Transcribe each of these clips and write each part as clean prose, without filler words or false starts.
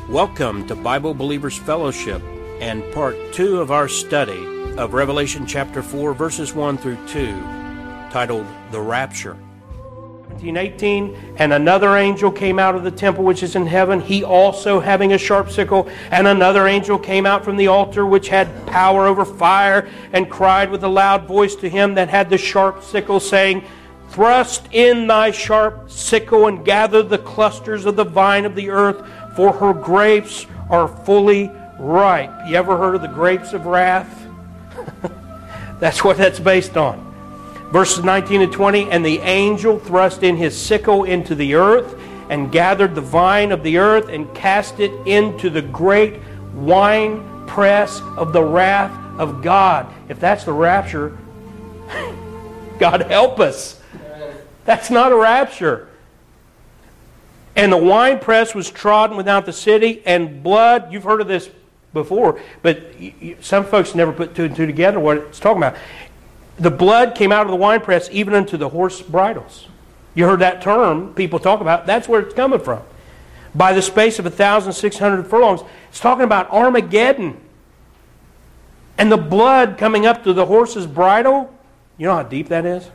Welcome to Bible Believers Fellowship and part 2 of our study of Revelation chapter 4 verses 1 through 2, titled The Rapture. 17:18, and another angel came out of the temple which is in heaven, he also having a sharp sickle, and another angel came out from the altar which had power over fire, and cried with a loud voice to him that had the sharp sickle, saying, Thrust in thy sharp sickle and gather the clusters of the vine of the earth, for her grapes are fully ripe. You ever heard of the grapes of wrath? That's what that's based on. Verses 19 and 20, and the angel thrust in his sickle into the earth, and gathered the vine of the earth, and cast it into the great wine press of the wrath of God. If that's the rapture, God help us. That's not a rapture. And the winepress was trodden without the city, and blood, you've heard of this before, but some folks never put two and two together what it's talking about. The blood came out of the winepress even unto the horse bridles. You heard that term people talk about. That's where it's coming from. By the space of 1,600 furlongs. It's talking about Armageddon. And the blood coming up to the horse's bridle. You know how deep that is?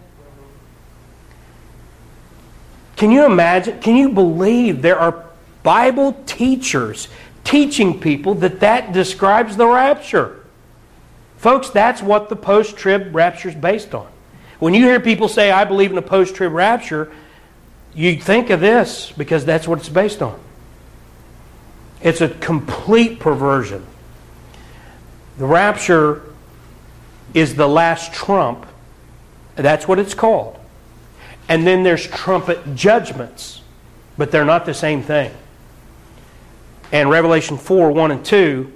Can you imagine? Can you believe there are Bible teachers teaching people that describes the rapture? Folks, that's what the post-trib rapture is based on. When you hear people say, I believe in a post-trib rapture, you think of this because that's what it's based on. It's a complete perversion. The rapture is the last trump. That's what it's called. And then there's trumpet judgments, but they're not the same thing. And Revelation 4, 1 and 2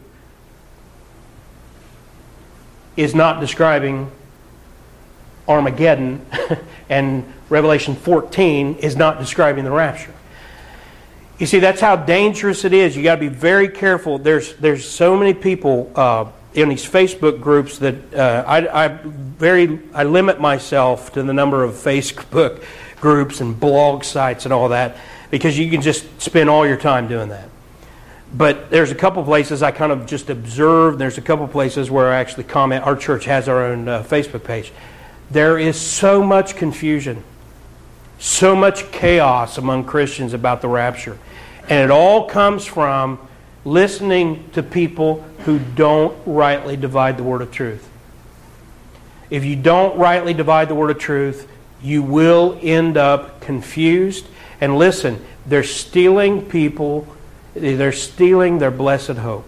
is not describing Armageddon, and Revelation 14 is not describing the rapture. You see, that's how dangerous it is. You got to be very careful. There's so many people in these Facebook groups that I limit myself to the number of Facebook groups and blog sites and all that, because you can just spend all your time doing that. But there's a couple places I kind of just observe. There's a couple places where I actually comment. Our church has our own Facebook page. There is so much confusion, so much chaos among Christians about the rapture. And it all comes from listening to people who don't rightly divide the word of truth. If you don't rightly divide the word of truth, you will end up confused. And listen, they're stealing people. They're stealing their blessed hope.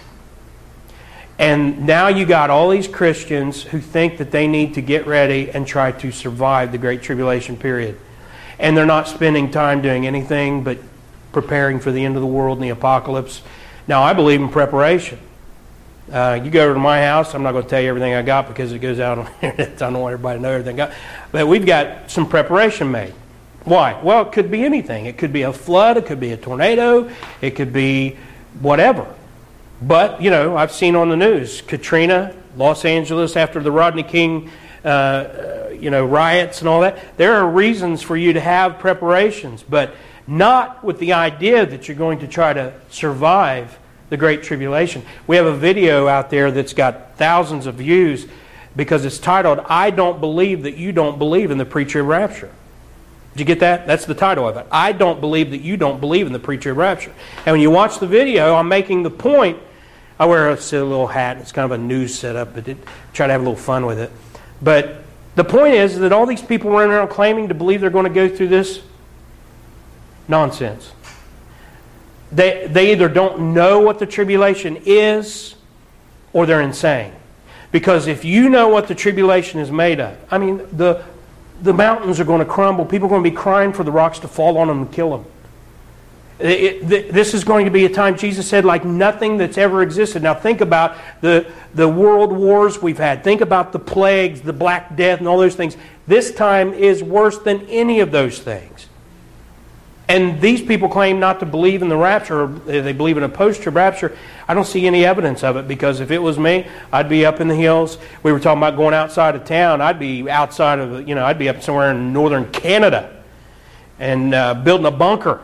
And now you got all these Christians who think that they need to get ready and try to survive the Great Tribulation period. And they're not spending time doing anything but preparing for the end of the world and the apocalypse. Now, I believe in preparation. You go over to my house, I'm not going to tell you everything I got because it goes out on the internet. I don't want everybody to know everything I got. But we've got some preparation made. Why? Well, it could be anything. It could be a flood. It could be a tornado. It could be whatever. But, you know, I've seen on the news, Katrina, Los Angeles, after the Rodney King, riots and all that. There are reasons for you to have preparations, but not with the idea that you're going to try to survive the Great Tribulation. We have a video out there that's got thousands of views because it's titled, I Don't Believe That You Don't Believe in the Pre-Trib Rapture. Did you get that? That's the title of it. I don't believe that you don't believe in the pre-trib rapture. And when you watch the video, I'm making the point. I wear a silly little hat. It's kind of a news setup, but try to have a little fun with it. But the point is that all these people running around claiming to believe they're going to go through this nonsense. They either don't know what the tribulation is, or they're insane. Because if you know what the tribulation is made of, I mean, the mountains are going to crumble. People are going to be crying for the rocks to fall on them and kill them. This is going to be a time, Jesus said, like nothing that's ever existed. Now think about the world wars we've had. Think about the plagues, the Black Death, and all those things. This time is worse than any of those things. And these people claim not to believe in the rapture, or they believe in a post-trib rapture. I don't see any evidence of it, because if it was me, I'd be up in the hills. We were talking about going outside of town. I'd be outside of, I'd be up somewhere in northern Canada and building a bunker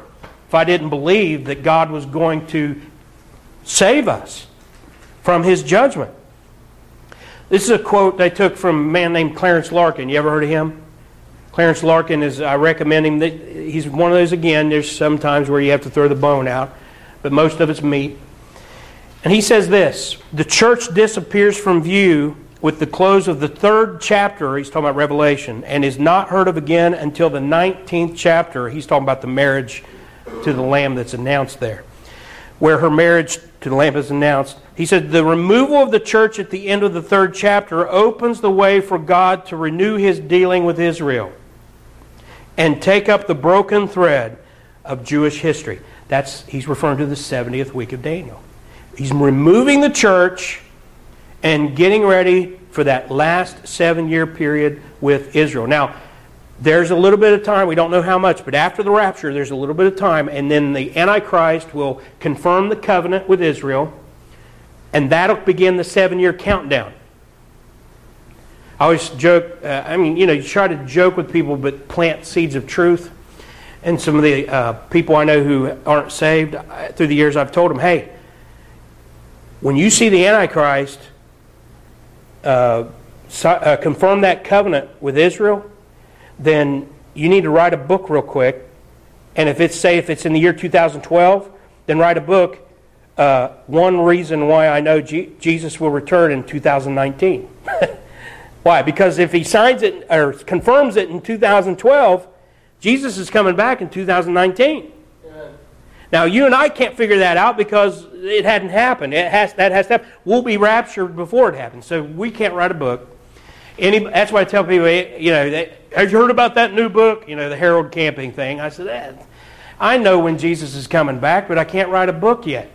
if I didn't believe that God was going to save us from His judgment. This is a quote they took from a man named Clarence Larkin. You ever heard of him? Clarence Larkin is, I recommend him. He's one of those, again, there's some times where you have to throw the bone out, but most of it's meat. And he says this: the church disappears from view with the close of the 3rd chapter, he's talking about Revelation, and is not heard of again until the 19th chapter. He's talking about the marriage to the Lamb that's announced there, where her marriage to the Lamb is announced. He said, the removal of the church at the end of the 3rd chapter opens the way for God to renew His dealing with Israel and take up the broken thread of Jewish history. He's referring to the 70th week of Daniel. He's removing the church and getting ready for that last 7-year period with Israel. Now, there's a little bit of time, we don't know how much, but after the rapture there's a little bit of time, and then the Antichrist will confirm the covenant with Israel, and that'll begin the 7-year countdown. I always joke, you try to joke with people but plant seeds of truth. And some of the people I know who aren't saved, through the years I've told them, hey, when you see the Antichrist confirm that covenant with Israel, then you need to write a book real quick. And if it's in the year 2012, then write a book, One Reason Why I Know Jesus Will Return in 2019. Why? Because if he signs it or confirms it in 2012, Jesus is coming back in 2019. Now, you and I can't figure that out because it hadn't happened. That has to happen. We'll be raptured before it happens, so we can't write a book. That's why I tell people, have you heard about that new book? The Harold Camping thing. I said, I know when Jesus is coming back, but I can't write a book yet.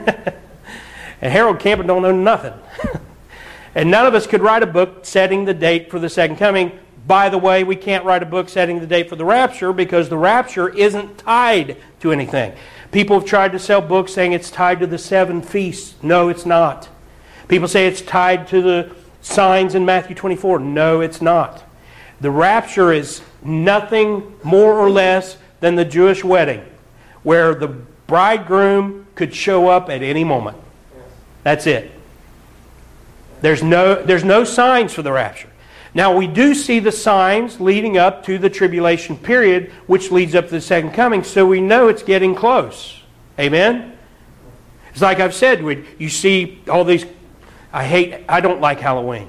And Harold Camping don't know nothing. And none of us could write a book setting the date for the second coming. By the way, we can't write a book setting the date for the rapture because the rapture isn't tied to anything. People have tried to sell books saying it's tied to the 7 feasts. No, it's not. People say it's tied to the signs in Matthew 24. No, it's not. The rapture is nothing more or less than the Jewish wedding, where the bridegroom could show up at any moment. That's it. There's no signs for the rapture. Now, we do see the signs leading up to the tribulation period, which leads up to the second coming, so we know it's getting close. Amen? It's like I've said, you see all these... I don't like Halloween.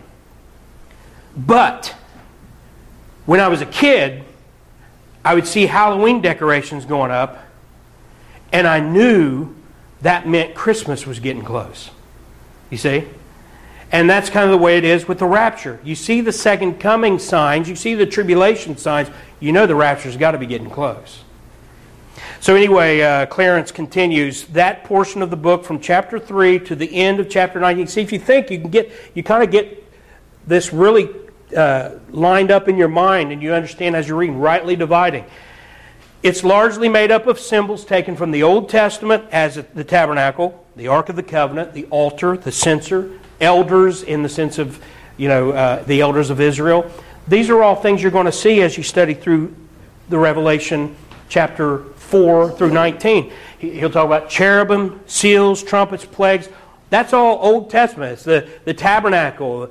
But when I was a kid, I would see Halloween decorations going up, and I knew that meant Christmas was getting close. You see? And that's kind of the way it is with the rapture. You see the second coming signs, you see the tribulation signs, you know the rapture's got to be getting close. So anyway, Clarence continues that portion of the book from chapter 3 to the end of chapter 19. See, if you think you kind of get this really lined up in your mind, and you understand as you're reading, rightly dividing. It's largely made up of symbols taken from the Old Testament, as the tabernacle, the Ark of the Covenant, the altar, the censer, elders in the sense of, the elders of Israel. These are all things you're going to see as you study through the Revelation chapter 4 through 19. He'll talk about cherubim, seals, trumpets, plagues. That's all Old Testament. It's the tabernacle,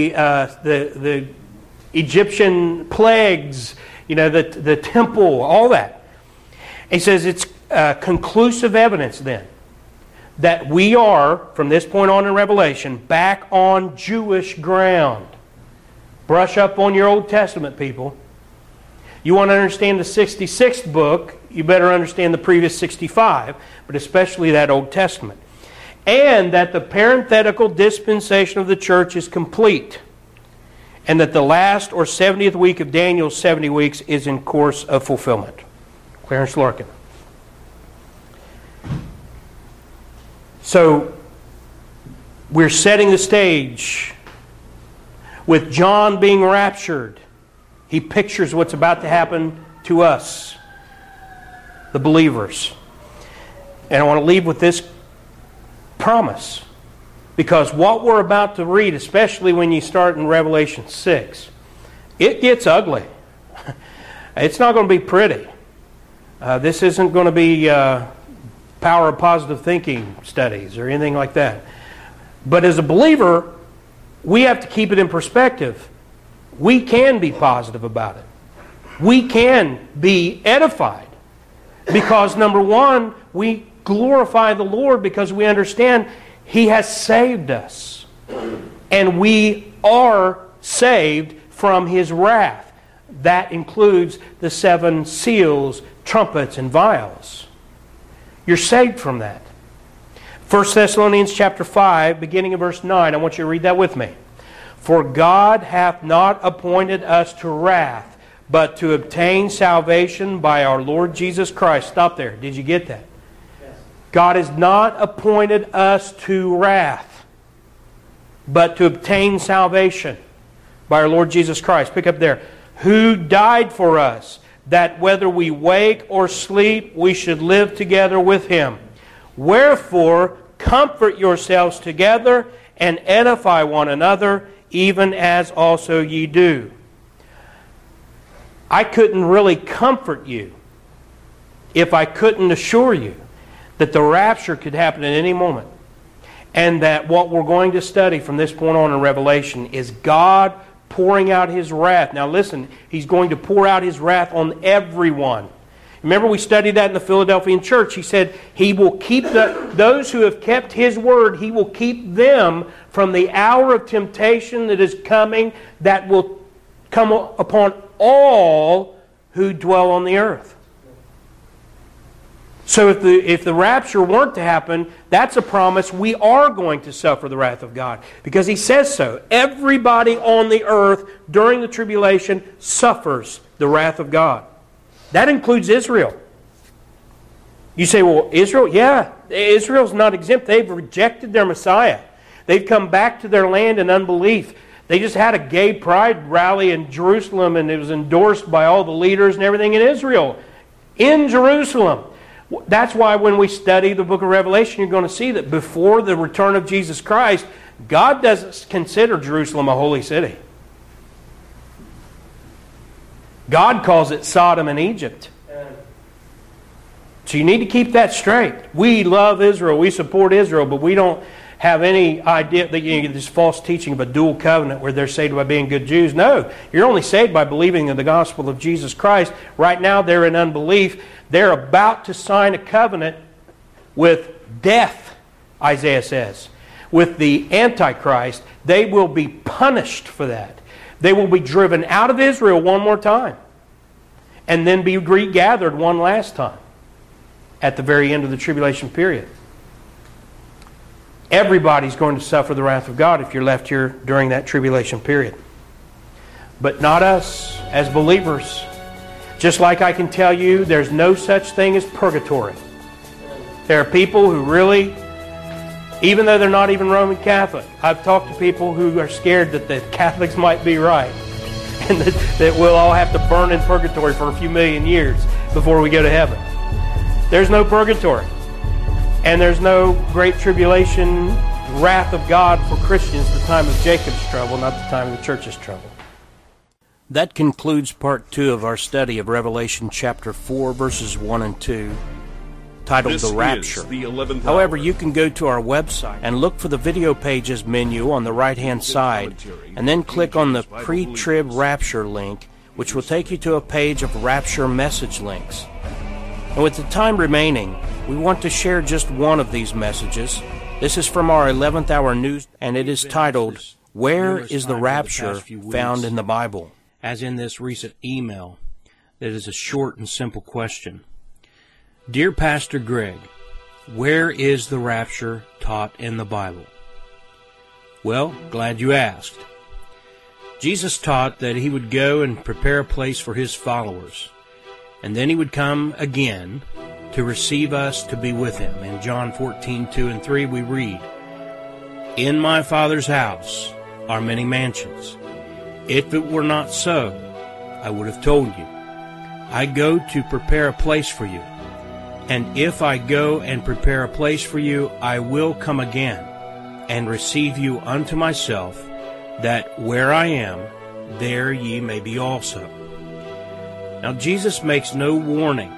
the Egyptian plagues, the temple, all that. He says it's conclusive evidence then that we are, from this point on in Revelation, back on Jewish ground. Brush up on your Old Testament, people. You want to understand the 66th book, you better understand the previous 65, but especially that Old Testament. And that the parenthetical dispensation of the church is complete. And that the last or 70th week of Daniel's 70 weeks is in course of fulfillment. Clarence Larkin. So, we're setting the stage with John being raptured. He pictures what's about to happen to us, the believers. And I want to leave with this promise. Because what we're about to read, especially when you start in Revelation 6, it gets ugly. It's not going to be pretty. This isn't going to be power of positive thinking studies or anything like that. But as a believer, we have to keep it in perspective. We can be positive about it. We can be edified. Because number one, we glorify the Lord because we understand He has saved us. And we are saved from His wrath. That includes the 7 seals, trumpets, and vials. You're saved from that. 1 Thessalonians chapter 5, beginning of verse 9. I want you to read that with me. For God hath not appointed us to wrath, but to obtain salvation by our Lord Jesus Christ. Stop there. Did you get that? Yes. God has not appointed us to wrath, but to obtain salvation by our Lord Jesus Christ. Pick up there. Who died for us, that whether we wake or sleep, we should live together with Him. Wherefore, comfort yourselves together and edify one another, even as also ye do. I couldn't really comfort you if I couldn't assure you that the rapture could happen at any moment. And that what we're going to study from this point on in Revelation is God pouring out His wrath. Now listen, He's going to pour out His wrath on everyone. Remember we studied that in the Philadelphian church. He said He will keep those who have kept His word, He will keep them from the hour of temptation that is coming, that will come upon all who dwell on the earth. So if the rapture weren't to happen, that's a promise we are going to suffer the wrath of God. Because He says so. Everybody on the earth during the tribulation suffers the wrath of God. That includes Israel. You say, well, Israel? Yeah, Israel's not exempt. They've rejected their Messiah. They've come back to their land in unbelief. They just had a gay pride rally in Jerusalem, and it was endorsed by all the leaders and everything in Israel. In Jerusalem. That's why when we study the book of Revelation, you're going to see that before the return of Jesus Christ, God doesn't consider Jerusalem a holy city. God calls it Sodom and Egypt. So you need to keep that straight. We love Israel. We support Israel, but we don't have any idea that you get this false teaching of a dual covenant where they're saved by being good Jews. No, you're only saved by believing in the gospel of Jesus Christ. Right now they're in unbelief. They're about to sign a covenant with death, Isaiah says. With the Antichrist, they will be punished for that. They will be driven out of Israel one more time. And then be regathered one last time at the very end of the tribulation period. Everybody's going to suffer the wrath of God if you're left here during that tribulation period. But not us as believers. Just like I can tell you, there's no such thing as purgatory. There are people who really, even though they're not even Roman Catholic, I've talked to people who are scared that the Catholics might be right. And that we'll all have to burn in purgatory for a few million years before we go to heaven. There's no purgatory. And there's no great tribulation, wrath of God for Christians, the time of Jacob's trouble, not the time of the church's trouble. That concludes part 2 of our study of Revelation chapter 4, verses 1 and 2, titled The Rapture. However, you can go to our website and look for the video pages menu on the right-hand side, and then click on the pre-trib rapture link, which will take you to a page of rapture message links. And with the time remaining, we want to share just one of these messages. This is from our 11th hour news, and it is titled, Where is the Rapture Found in the Bible? As in this recent email, that is a short and simple question. Dear Pastor Greg, where is the rapture taught in the Bible? Well, glad you asked. Jesus taught that He would go and prepare a place for His followers, and then He would come again to receive us to be with Him. In John 14:2 and 3 we read, In my Father's house are many mansions. If it were not so, I would have told you. I go to prepare a place for you. And if I go and prepare a place for you, I will come again and receive you unto myself, that where I am, there ye may be also. Now Jesus makes no warning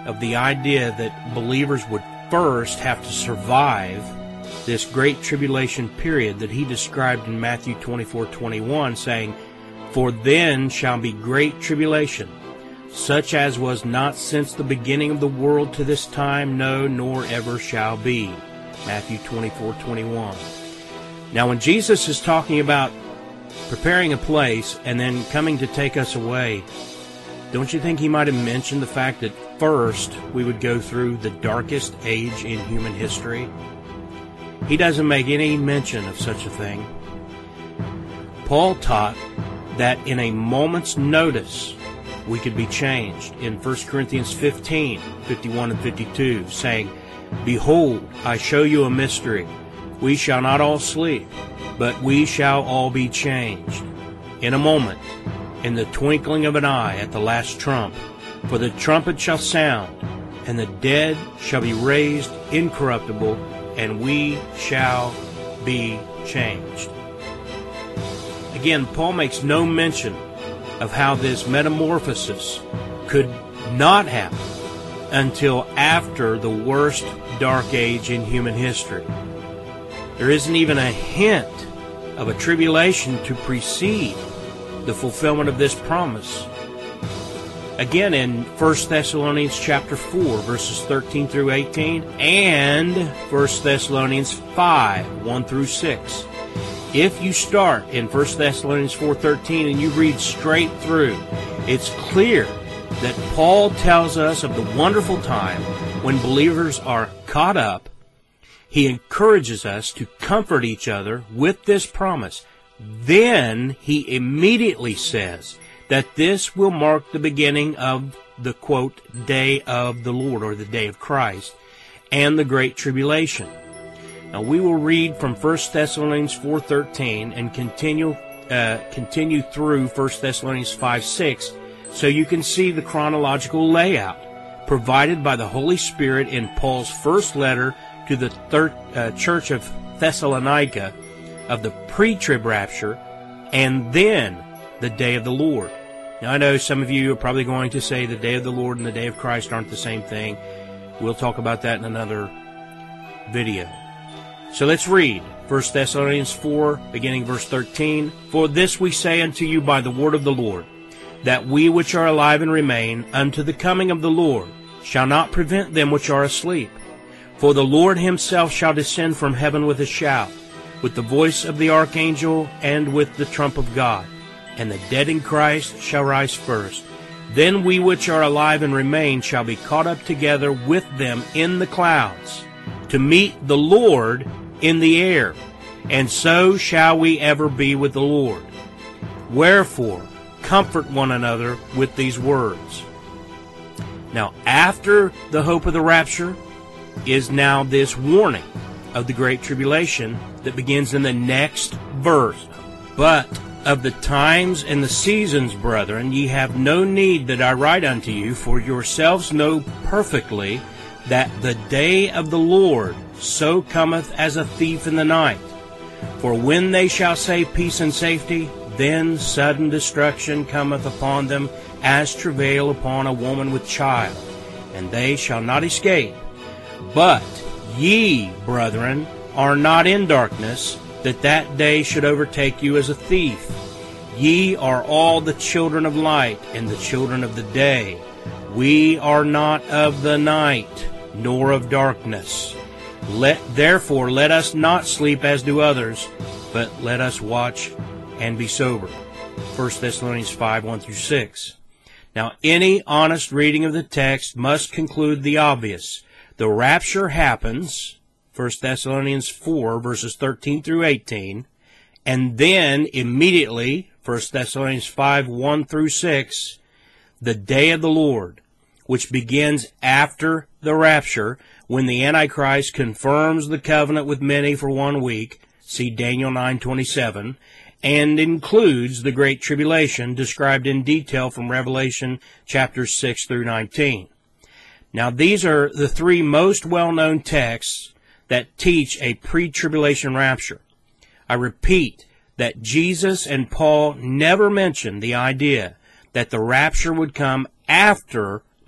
of the idea that believers would first have to survive this great tribulation period that he described in Matthew 24:21, saying, "For then shall be great tribulation, such as was not since the beginning of the world to this time, no, nor ever shall be." Matthew 24:21. Now, when Jesus is talking about preparing a place and then coming to take us away, don't you think he might have mentioned the fact that first we would go through the darkest age in human history? He doesn't make any mention of such a thing. Paul taught that in a moment's notice we could be changed in 1 Corinthians 15:51 and 52, saying, "Behold, I show you a mystery. We shall not all sleep, but we shall all be changed. In a moment, in the twinkling of an eye, at the last trump. For the trumpet shall sound, and the dead shall be raised incorruptible, and we shall be changed." Again, Paul makes no mention of how this metamorphosis could not happen until after the worst dark age in human history. There isn't even a hint of a tribulation to precede the fulfillment of this promise. Again, in 1 Thessalonians chapter 4, verses 13 through 18, and 1 Thessalonians 5, 1 through 6. If you start in 1 Thessalonians 4:13 and you read straight through, it's clear that Paul tells us of the wonderful time when believers are caught up. He encourages us to comfort each other with this promise. Then he immediately says that this will mark the beginning of the, quote, day of the Lord, or the day of Christ, and the great tribulation. Now we will read from 1 Thessalonians 4:13 and continue through 1 Thessalonians 5:6, so you can see the chronological layout provided by the Holy Spirit in Paul's first letter to the church of Thessalonica of the pre-trib rapture, and then the day of the Lord. Now I know some of you are probably going to say the day of the Lord and the day of Christ aren't the same thing. We'll talk about that in another video. So let's read 1 Thessalonians 4, beginning verse 13. "For this we say unto you by the word of the Lord, that we which are alive and remain unto the coming of the Lord shall not prevent them which are asleep. For the Lord himself shall descend from heaven with a shout, with the voice of the archangel, and with the trump of God. And the dead in Christ shall rise first. Then we which are alive and remain shall be caught up together with them in the clouds, to meet the Lord in the air. And so shall we ever be with the Lord. Wherefore, comfort one another with these words." Now, after the hope of the rapture is now this warning of the great tribulation that begins in the next verse. "But of the times and the seasons, brethren, ye have no need that I write unto you, for yourselves know perfectly that the day of the Lord so cometh as a thief in the night. For when they shall say peace and safety, then sudden destruction cometh upon them as travail upon a woman with child, and they shall not escape. But ye, brethren, are not in darkness, that that day should overtake you as a thief. Ye are all the children of light and the children of the day. We are not of the night, nor of darkness. Therefore let us not sleep as do others, but let us watch and be sober." 1 Thessalonians 5, 1 through 6. Now, any honest reading of the text must conclude the obvious. The rapture happens, 1 Thessalonians 4, verses 13 through 18, and then immediately, 1 Thessalonians 5, 1 through 6, the day of the Lord, which begins after the rapture, when the Antichrist confirms the covenant with many for 1 week, see Daniel 9:27, and includes the Great Tribulation described in detail from Revelation chapters 6 through 19. Now these are the three most well-known texts that teach a pre-tribulation rapture. I repeat that Jesus and Paul never mentioned the idea that the rapture would come after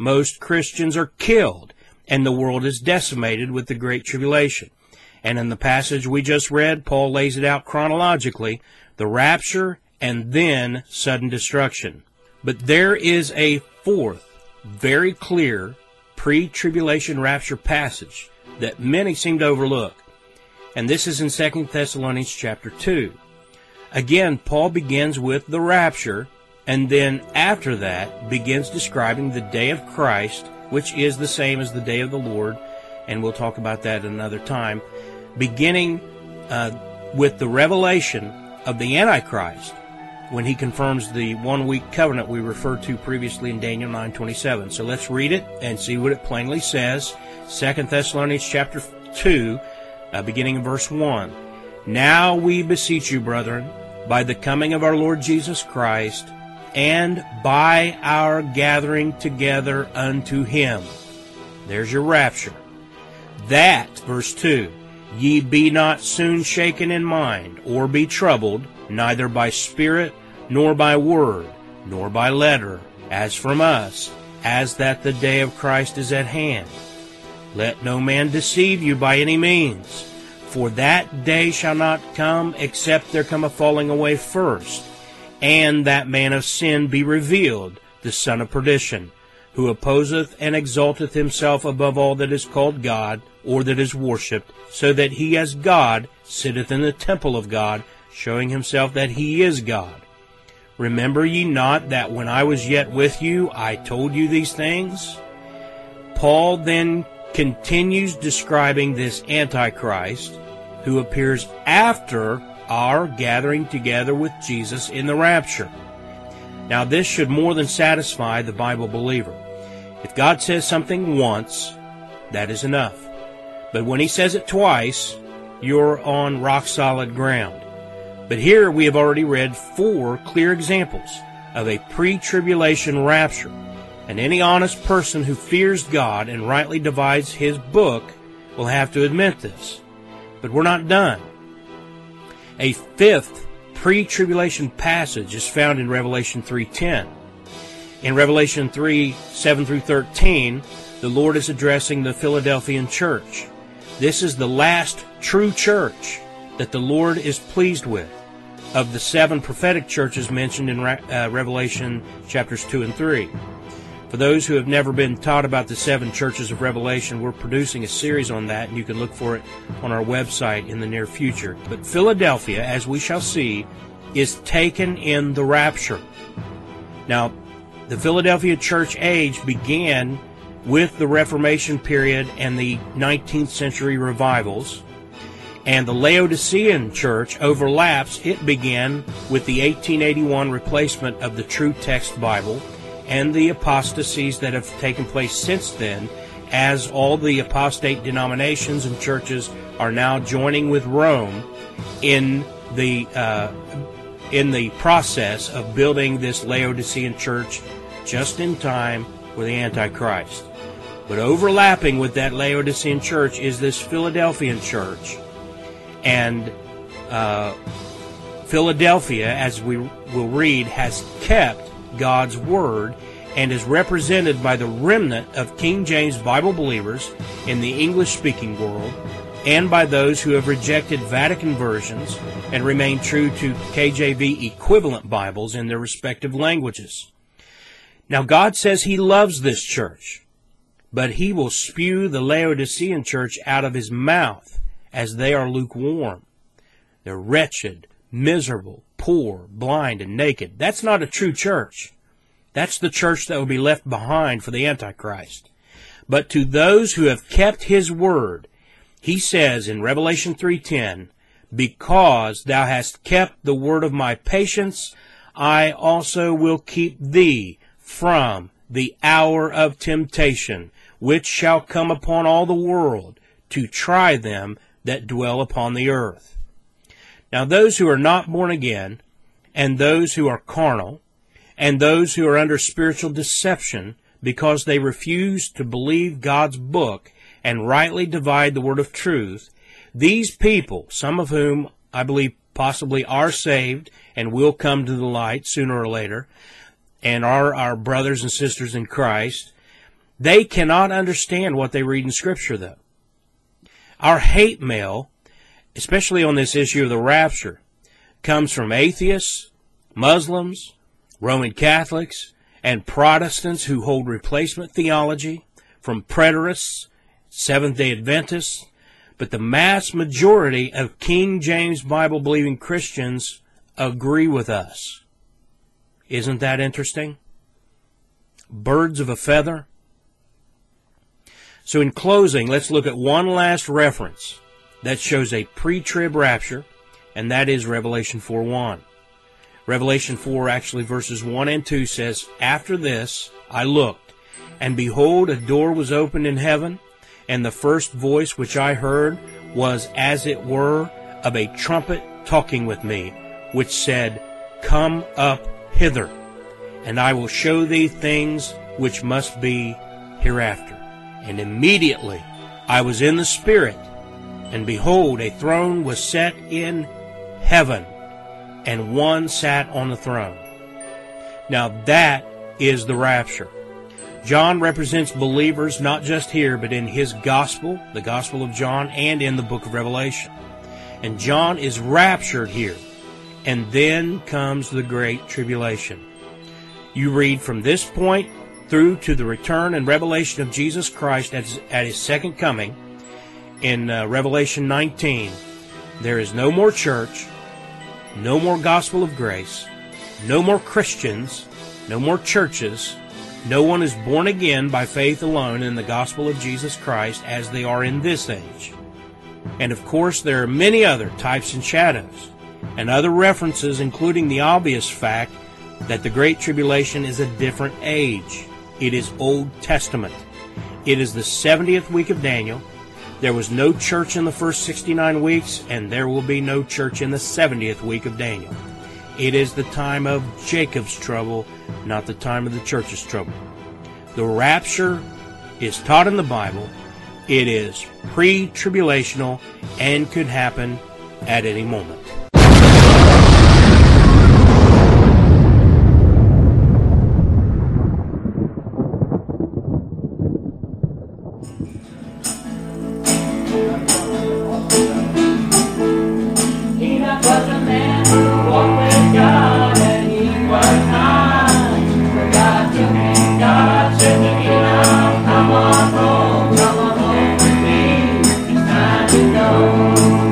most Christians are killed, and the world is decimated with the Great Tribulation. And in the passage we just read, Paul lays it out chronologically, the rapture and then sudden destruction. But there is a fourth, very clear, pre-tribulation rapture passage that many seem to overlook. And this is in 2 Thessalonians chapter 2. Again, Paul begins with the rapture, and then after that begins describing the day of Christ, which is the same as the day of the Lord, and we'll talk about that another time, beginning with the revelation of the Antichrist, when he confirms the one-week covenant we referred to previously in Daniel 9:27. So let's read it and see what it plainly says. 2 Thessalonians chapter 2, beginning in verse 1. Now we beseech you, brethren, by the coming of our Lord Jesus Christ, and by our gathering together unto him. There's your rapture. That, verse 2, ye be not soon shaken in mind, or be troubled, neither by spirit, nor by word, nor by letter, as from us, as that the day of Christ is at hand. Let no man deceive you by any means, for that day shall not come, except there come a falling away first, and that man of sin be revealed, the son of perdition, who opposeth and exalteth himself above all that is called God, or that is worshipped, so that he as God sitteth in the temple of God, showing himself that he is God. Remember ye not that when I was yet with you, I told you these things? Paul then continues describing this Antichrist, who appears after our gathering together with Jesus in the rapture. Now this should more than satisfy the Bible believer. If God says something once, that is enough. But when he says it twice, you're on rock-solid ground. But here we have already read 4 clear examples of a pre-tribulation rapture. And any honest person who fears God and rightly divides his book will have to admit this. But we're not done. A 5th pre-tribulation passage is found in Revelation 3:10. In Revelation 3:7 through 13, the Lord is addressing the Philadelphian church. This is the last true church that the Lord is pleased with, of the 7 prophetic churches mentioned in Revelation chapters 2 and 3. For those who have never been taught about the 7 churches of Revelation, we're producing a series on that, and you can look for it on our website in the near future. But Philadelphia, as we shall see, is taken in the rapture. Now, the Philadelphia church age began with the Reformation period and the 19th century revivals, and the Laodicean church overlaps. It began with the 1881 replacement of the True Text Bible and the apostasies that have taken place since then, as all the apostate denominations and churches are now joining with Rome in the process of building this Laodicean church just in time for the Antichrist. But overlapping with that Laodicean church is this Philadelphian church. And Philadelphia, as we will read, has kept God's Word and is represented by the remnant of King James Bible believers in the English-speaking world, and by those who have rejected Vatican versions and remain true to KJV equivalent Bibles in their respective languages. Now, God says He loves this church, but He will spew the Laodicean church out of His mouth, as they are lukewarm. They're wretched, miserable, poor, blind, and naked. That's not a true church. That's the church that will be left behind for the Antichrist. But to those who have kept His word, He says in Revelation 3:10, because thou hast kept the word of my patience, I also will keep thee from the hour of temptation, which shall come upon all the world, to try them that dwell upon the earth. Now those who are not born again, and those who are carnal, and those who are under spiritual deception, because they refuse to believe God's book and rightly divide the word of truth, these people, some of whom I believe possibly are saved and will come to the light sooner or later, and are our brothers and sisters in Christ, They cannot understand what they read in Scripture, though. Our hate mail, especially on this issue of the rapture, comes from atheists, Muslims, Roman Catholics, and Protestants who hold replacement theology, from preterists, Seventh-day Adventists, but the mass majority of King James Bible-believing Christians agree with us. Isn't that interesting? Birds of a feather. So in closing, let's look at one last reference that shows a pre-trib rapture, and that is Revelation 4:1. Revelation 4, actually verses 1 and 2 says, "After this I looked, and behold, a door was opened in heaven, and the first voice which I heard was as it were of a trumpet talking with me, which said, Come up hither, and I will show thee things which must be hereafter. And immediately I was in the Spirit, and behold, a throne was set in heaven, and one sat on the throne." Now that is the rapture. John represents believers not just here, but in his gospel, the Gospel of John, and in the book of Revelation. And John is raptured here. And then comes the Great Tribulation. You read from this point through to the return and revelation of Jesus Christ at his second coming in Revelation 19. There is no more church, no more gospel of grace, no more Christians, no more churches. No one is born again by faith alone in the gospel of Jesus Christ as they are in this age. And of course, there are many other types and shadows, and other references, including the obvious fact that the Great Tribulation is a different age. It is Old Testament. It is the 70th week of Daniel. There was no church in the first 69 weeks, and there will be no church in the 70th week of Daniel. It is the time of Jacob's trouble, not the time of the church's trouble. The rapture is taught in the Bible. It is pre-tribulational and could happen at any moment. Come on home with me, it's time to go.